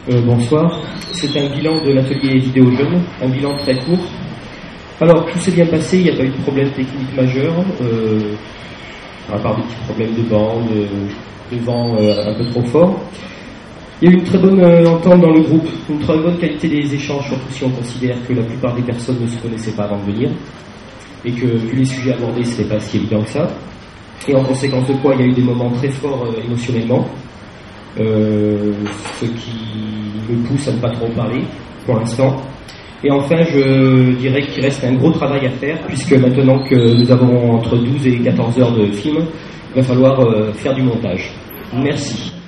Bonsoir. C'est un bilan de l'atelier vidéo jeune, un bilan très court. Alors, tout s'est bien passé, il n'y a pas eu de problème technique majeur, à part des petits problèmes de bande, de vent un peu trop fort. Il y a eu une très bonne entente dans le groupe, une très bonne qualité des échanges, surtout si on considère que la plupart des personnes ne se connaissaient pas avant de venir, et que vu les sujets abordés, ce n'est pas si évident que ça. Et en conséquence de quoi, il y a eu des moments très forts émotionnellement, ce qui me pousse à ne pas trop parler pour l'instant. Et enfin, je dirais qu'il reste un gros travail à faire, puisque maintenant que nous avons entre 12 et 14 heures de film, il va falloir faire du montage. Merci.